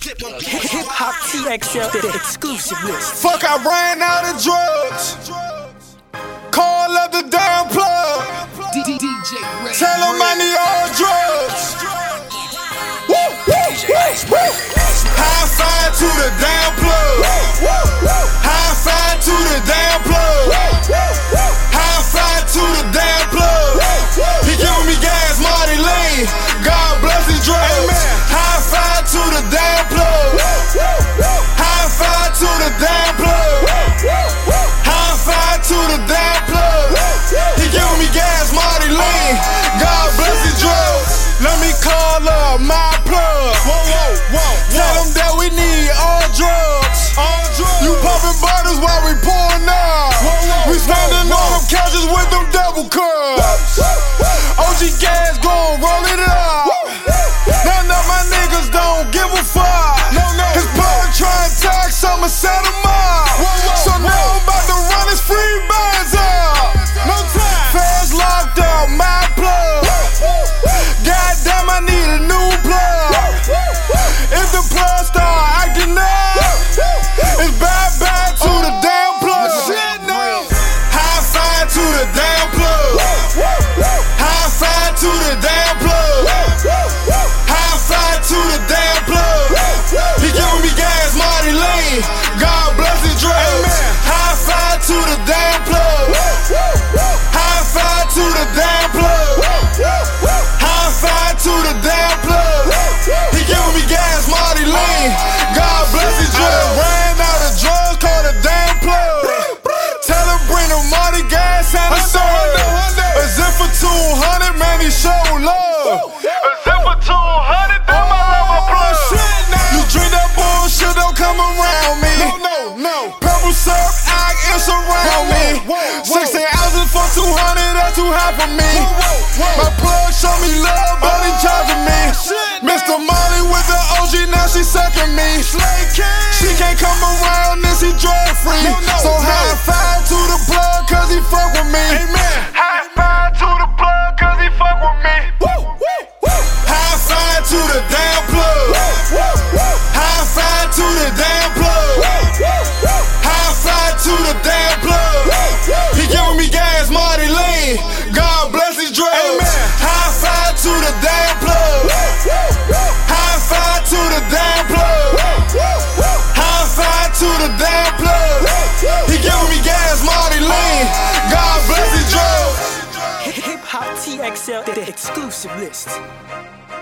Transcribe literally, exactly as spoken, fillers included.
Hip Hop T X L, the exclusive list. Fuck, I ran out of drugs. Call up the damn plug. Tell them I need all drugs. Woo, woo, woo, woo. High five to the damn plug. High five to the damn plug. High five to the damn plug. He giving me gas, Marty Lane. God bless his drugs. High five to the damn plug. High five to the damn plug. High five to the damn plug. He giving me gas, Marty Lane. God bless his drugs. Let me call up my plug. Whoa, whoa, whoa. Tell them that we need all drugs. All drugs. You popping bottles while we pouring up. Whoa, whoa, we standing whoa, whoa. on them couches with them double cups. O G gas gon' roll it up. None of my niggas don't give a fuck. No, no, his plug trying to tax, I'ma set him up. Whoa, whoa, so whoa. Now I'm about to run his free bands up. No time. Fast locked up my plug. Goddamn, I need a new plug. If the plug start acting up, it's bye bye to the damn plug. Shit now. High five to the damn plug. High five to the damn plug. High five to the damn plug. He giving me gas, Marty Lane. God bless his drugs. High five to the damn plug. High five to the damn plug. High five to the damn plug. He giving me gas, Marty Lane. God bless his drugs. Ran out of drugs, called a damn plug. Tell him bring the Marty gas and a soda. A zip for two hundred, man, he show love. A zip for two hundred, damn, I love my plug. You drink that bullshit, don't come around me. No, no, no. Purple syrup, act, it's around me. sixteen ounces for two hundred, that's too high for me. My plug show me love, but he charging me. Mister Molly with the O G, now she sucking me. She can't come around this, he drug free. So high five to the plug, cause he fuck with me. High five to the plug, cause he fuck with me. High five to the damn plug. High five to the damn plug. High five to the damn plug. He giving me gas, Marty Lane. God bless his drugs. High five to the damn plug. High five to the damn plug. High five to the damn plug. He giving me gas, Marty Lane. God bless his drugs. Hip Hop T X L, the exclusive list.